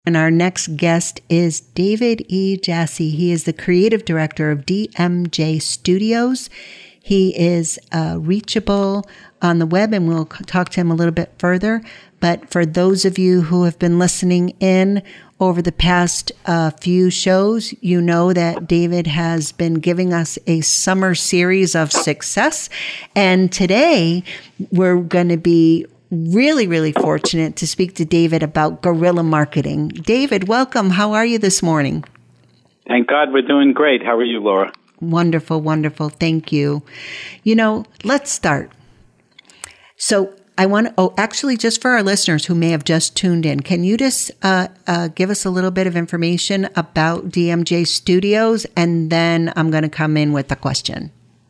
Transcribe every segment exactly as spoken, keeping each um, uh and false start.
And our next guest is David E. Jassy. He is the creative director of D M J Studios. He is uh, reachable on the web, and we'll talk to him a little bit further. But for those of you who have been listening in over the past uh, few shows, you know that David has been giving us a summer series of success. And today we're going to be really, really fortunate to speak to David about guerrilla marketing. David, welcome. How are you this morning? Thank God we're doing great. How are you, Laura? Wonderful, wonderful. Thank you. You know, let's start. So I want to, oh, actually, just for our listeners who may have just tuned in, can you just uh, uh, give us a little bit of information about D M J Studios? And then I'm going to come in with a question.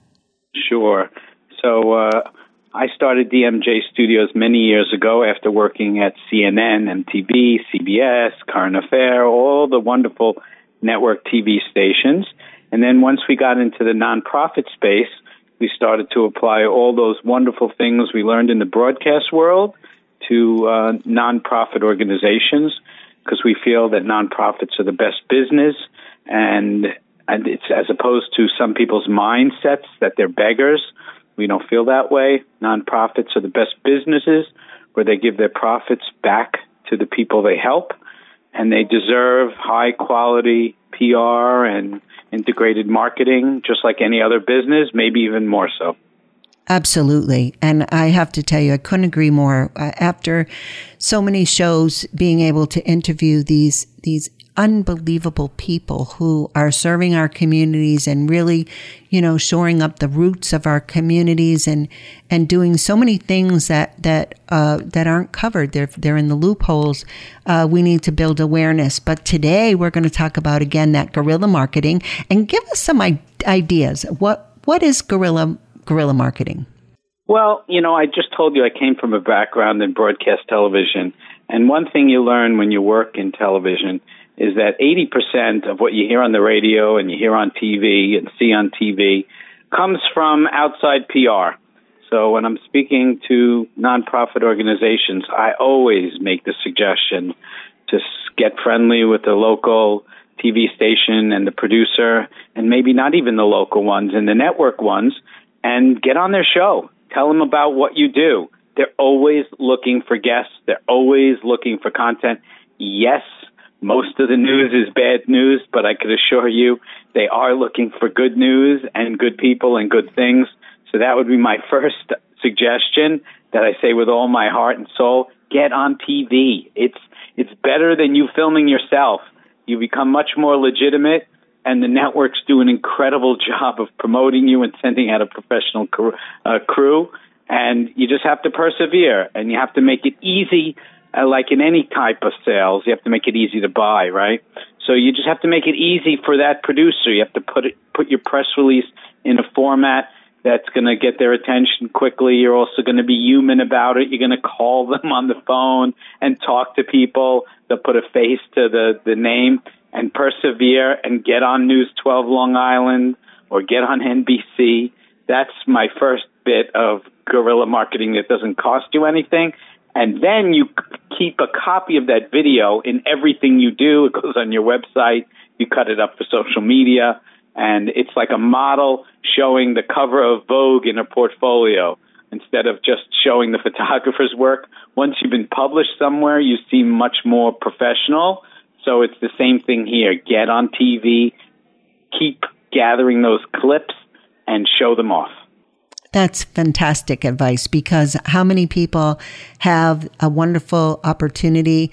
Sure. So, uh, I started D M J Studios many years ago after working at C N N, M T V, C B S, Current Affair, all the wonderful network T V stations. And then once we got into the nonprofit space, we started to apply all those wonderful things we learned in the broadcast world to uh, nonprofit organizations, because we feel that nonprofits are the best business, and, and it's as opposed to some people's mindsets that they're beggars. We don't feel that way. Nonprofits are the best businesses where they give their profits back to the people they help, and they deserve high quality P R and integrated marketing just like any other business, maybe even more so. Absolutely. And I have to tell you, I couldn't agree more. Uh, after so many shows, being able to interview these these unbelievable people who are serving our communities and really, you know, shoring up the roots of our communities and and doing so many things that that uh, that aren't covered. They're they're in the loopholes. Uh, we need to build awareness. But today we're going to talk about again that guerrilla marketing, and give us some I- ideas. What what is guerrilla guerrilla marketing? Well, you know, I just told you I came from a background in broadcast television, and one thing you learn when you work in television is that eighty percent of what you hear on the radio and you hear on T V and see on T V comes from outside P R. So when I'm speaking to nonprofit organizations, I always make the suggestion to get friendly with the local T V station and the producer, and maybe not even the local ones and the network ones, and get on their show. Tell them about what you do. They're always looking for guests. They're always looking for content. Yes, most of the news is bad news, but I could assure you they are looking for good news and good people and good things. So that would be my first suggestion that I say with all my heart and soul. Get on T V. It's it's better than you filming yourself. You become much more legitimate, and the networks do an incredible job of promoting you and sending out a professional crew, uh, crew. And you just have to persevere, and you have to make it easy. Uh, like in any type of sales, you have to make it easy to buy, right? So you just have to make it easy for that producer. You have to put it, put your press release in a format that's going to get their attention quickly. You're also going to be human about it. You're going to call them on the phone and talk to people. They'll put a face to the, the name, and persevere and get on News twelve Long Island or get on N B C. That's my first bit of guerrilla marketing that doesn't cost you anything. And then you keep a copy of that video in everything you do. It goes on your website. You cut it up for social media. And it's like a model showing the cover of Vogue in a portfolio instead of just showing the photographer's work. Once you've been published somewhere, you seem much more professional. So it's the same thing here. Get on T V, keep gathering those clips, and show them off. That's fantastic advice, because how many people have a wonderful opportunity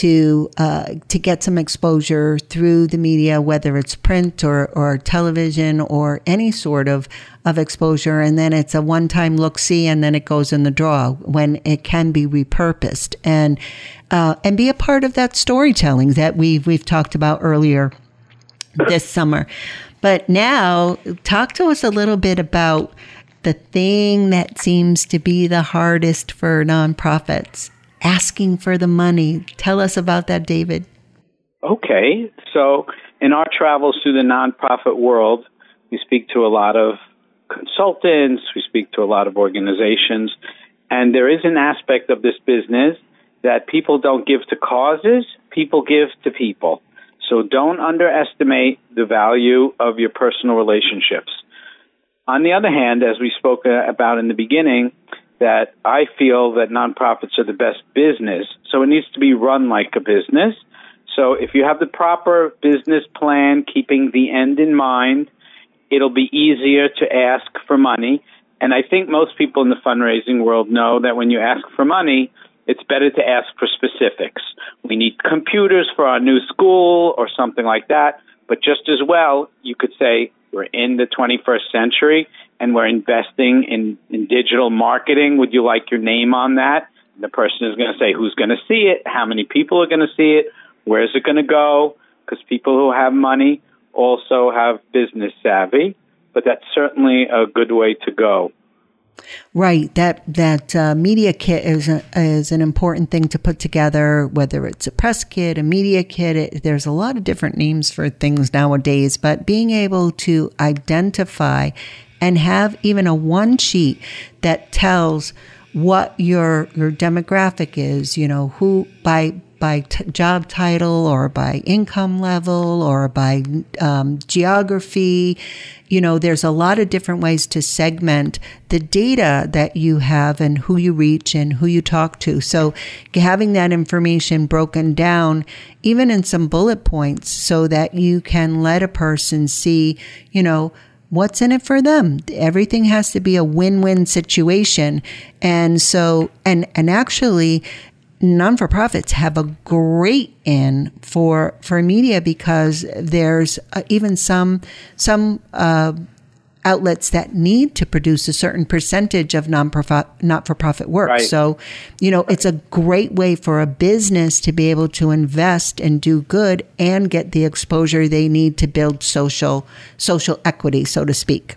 to uh, to get some exposure through the media, whether it's print or, or television or any sort of, of exposure, and then it's a one-time look-see and then it goes in the drawer when it can be repurposed and uh, and be a part of that storytelling that we've we've talked about earlier this summer. But now, talk to us a little bit about the thing that seems to be the hardest for nonprofits, asking for the money. Tell us about that, David. Okay. So in our travels through the nonprofit world, we speak to a lot of consultants, we speak to a lot of organizations, and there is an aspect of this business that people don't give to causes, people give to people. So don't underestimate the value of your personal relationships. On the other hand, as we spoke about in the beginning, that I feel that nonprofits are the best business, so it needs to be run like a business. So if you have the proper business plan, keeping the end in mind, it'll be easier to ask for money. And I think most people in the fundraising world know that when you ask for money, it's better to ask for specifics. We need computers for our new school or something like that. But just as well, you could say we're in the twenty-first century and we're investing in, in digital marketing. Would you like your name on that? And the person is going to say who's going to see it, how many people are going to see it, where's it going to go? Because people who have money also have business savvy. But that's certainly a good way to go. Right. That that uh, media kit is a, is an important thing to put together, whether it's a press kit, a media kit. It, there's a lot of different names for things nowadays, but being able to identify and have even a one sheet that tells what your your demographic is, you know, who by by t- job title or by income level or by um, geography. You know, there's a lot of different ways to segment the data that you have and who you reach and who you talk to. So having that information broken down, even in some bullet points, so that you can let a person see, you know, what's in it for them. Everything has to be a win-win situation. And so, and, and actually, non-for-profits have a great in for for media because there's uh, even some some uh, outlets that need to produce a certain percentage of non-profit not-for-profit work. Right. So, you know, it's a great way for a business to be able to invest and do good and get the exposure they need to build social social equity, so to speak.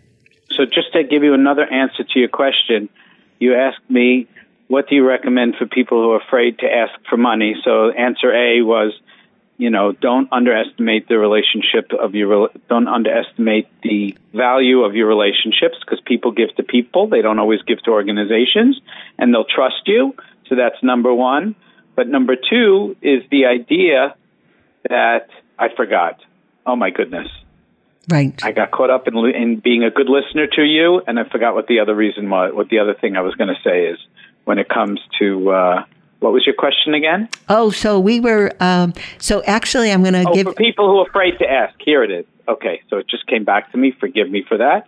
So just to give you another answer to your question, you asked me, what do you recommend for people who are afraid to ask for money? So answer A was, you know, don't underestimate the relationship of your, don't underestimate the value of your relationships because people give to people. They don't always give to organizations and they'll trust you. So that's number one. But number two is the idea that I forgot. Oh my goodness. Right. I got caught up in, in being a good listener to you and I forgot what the other reason was, what the other thing I was going to say is. When it comes to, uh, what was your question again? Oh, so we were, um, so actually I'm going to oh, give... for people who are afraid to ask, here it is. Okay, so it just came back to me. Forgive me for that.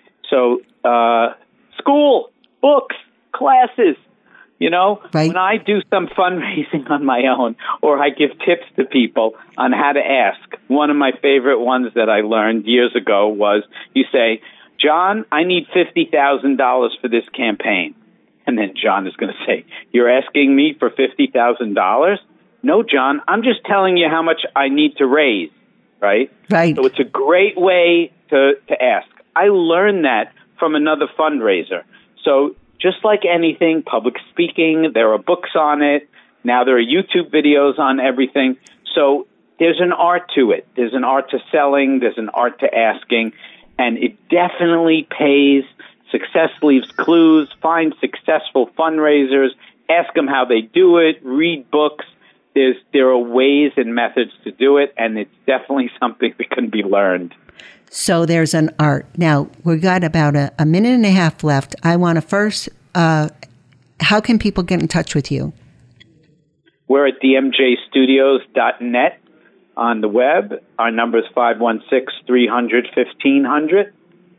So, uh, school, books, classes, you know, right. When I do some fundraising on my own or I give tips to people on how to ask, one of my favorite ones that I learned years ago was you say, John, I need fifty thousand dollars for this campaign. And then John is going to say, you're asking me for fifty thousand dollars? No, John, I'm just telling you how much I need to raise, right? Right. So it's a great way to, to ask. I learned that from another fundraiser. So just like anything, public speaking, there are books on it. Now there are YouTube videos on everything. So there's an art to it. There's an art to selling. There's an art to asking. And it definitely pays. Success leaves clues. Find successful fundraisers. Ask them how they do it. Read books. There's there are ways and methods to do it, and it's definitely something that can be learned. So there's an art. Now, we've got about a, a minute and a half left. I want to first, uh, how can people get in touch with you? We're at d m j studios dot net on the web. Our number is five one six, three hundred, fifteen hundred.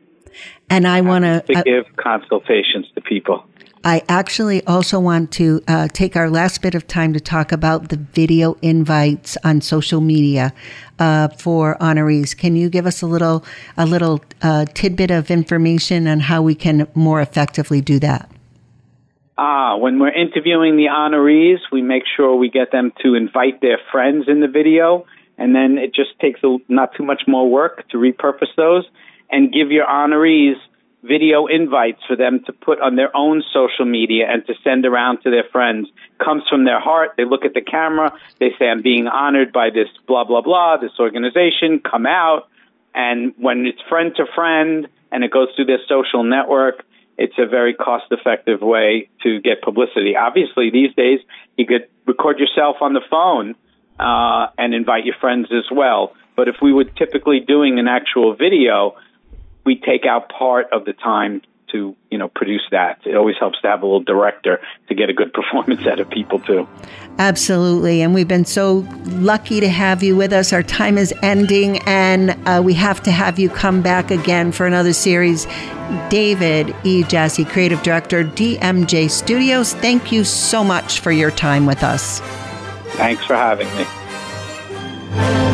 And I want to to give uh, consultations to people. I actually also want to uh, take our last bit of time to talk about the video invites on social media uh, for honorees. Can you give us a little a little uh, tidbit of information on how we can more effectively do that? Ah, when we're interviewing the honorees, we make sure we get them to invite their friends in the video, and then it just takes a, not too much more work to repurpose those. And give your honorees video invites for them to put on their own social media and to send around to their friends. Comes from their heart. They look at the camera. They say, I'm being honored by this blah, blah, blah, this organization. Come out. And when it's friend to friend and it goes through their social network, it's a very cost-effective way to get publicity. Obviously, these days, you could record yourself on the phone uh, and invite your friends as well. But if we were typically doing an actual video, we take out part of the time to, you know, produce that. It always helps to have a little director to get a good performance out of people, too. Absolutely. And we've been so lucky to have you with us. Our time is ending, and uh, we have to have you come back again for another series. David E. Jassy, Creative Director, D M J Studios, thank you so much for your time with us. Thanks for having me.